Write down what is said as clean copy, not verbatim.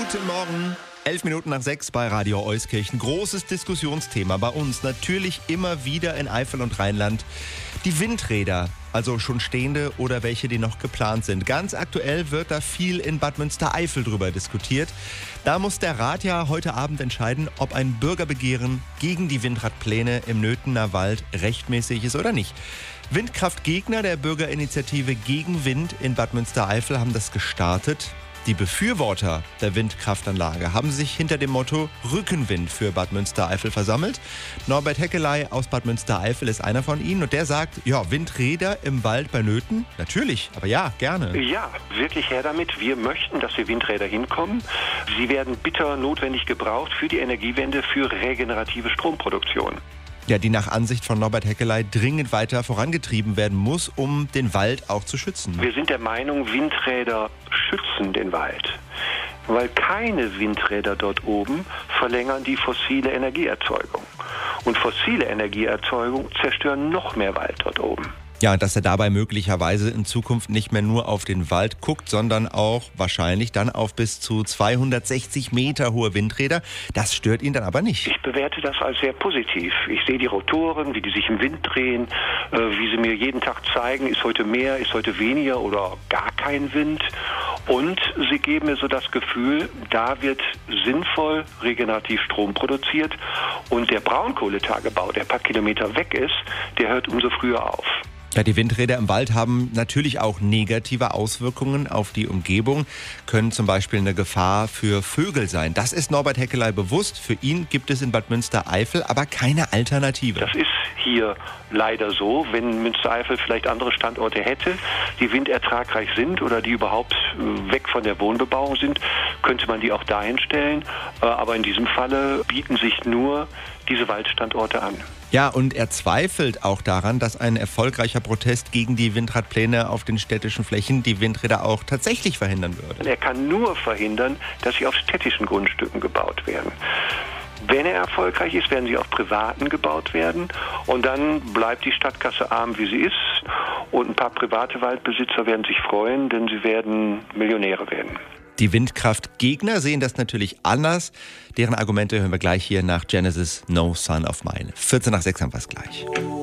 Guten Morgen. 5:11 bei Radio Euskirchen. Großes Diskussionsthema bei uns. Natürlich immer wieder in Eifel und Rheinland. Die Windräder, also schon stehende oder welche, die noch geplant sind. Ganz aktuell wird da viel in Bad Münstereifel drüber diskutiert. Da muss der Rat ja heute Abend entscheiden, ob ein Bürgerbegehren gegen die Windradpläne im Nöthener Wald rechtmäßig ist oder nicht. Windkraftgegner der Bürgerinitiative gegen Wind in Bad Münstereifel haben das gestartet. Die Befürworter der Windkraftanlage haben sich hinter dem Motto Rückenwind für Bad Münstereifel versammelt. Norbert Heckeley aus Bad Münstereifel ist einer von ihnen und der sagt, ja, Windräder im Wald bei Nöthen? Natürlich, aber ja, gerne. Ja, wirklich her damit. Wir möchten, dass die Windräder hinkommen. Sie werden bitter notwendig gebraucht für die Energiewende, für regenerative Stromproduktion. Ja, die nach Ansicht von Norbert Heckeley dringend weiter vorangetrieben werden muss, um den Wald auch zu schützen. Wir sind der Meinung, Windräder schützen den Wald, weil keine Windräder dort oben verlängern die fossile Energieerzeugung. Und fossile Energieerzeugung zerstören noch mehr Wald dort oben. Ja, dass er dabei möglicherweise in Zukunft nicht mehr nur auf den Wald guckt, sondern auch wahrscheinlich dann auf bis zu 260 Meter hohe Windräder. Das stört ihn dann aber nicht. Ich bewerte das als sehr positiv. Ich sehe die Rotoren, wie die sich im Wind drehen, wie sie mir jeden Tag zeigen, ist heute mehr, ist heute weniger oder gar kein Wind. Und sie geben mir so das Gefühl, da wird sinnvoll regenerativ Strom produziert. Und der Braunkohletagebau, der ein paar Kilometer weg ist, der hört umso früher auf. Ja, die Windräder im Wald haben natürlich auch negative Auswirkungen auf die Umgebung, können zum Beispiel eine Gefahr für Vögel sein. Das ist Norbert Heckeley bewusst. Für ihn gibt es in Bad Münstereifel aber keine Alternative. Das ist hier leider so. Wenn Münstereifel vielleicht andere Standorte hätte, die windertragreich sind oder die überhaupt weg von der Wohnbebauung sind, könnte man die auch dahin stellen. Aber in diesem Falle bieten sich nur diese Waldstandorte an. Ja, und er zweifelt auch daran, dass ein erfolgreicher Protest gegen die Windradpläne auf den städtischen Flächen die Windräder auch tatsächlich verhindern würde. Er kann nur verhindern, dass sie auf städtischen Grundstücken gebaut werden. Wenn er erfolgreich ist, werden sie auf privaten gebaut werden und dann bleibt die Stadtkasse arm, wie sie ist, und ein paar private Waldbesitzer werden sich freuen, denn sie werden Millionäre werden. Die Windkraftgegner sehen das natürlich anders. Deren Argumente hören wir gleich hier nach Genesis No Son of Mine. 5:45 haben wir es gleich.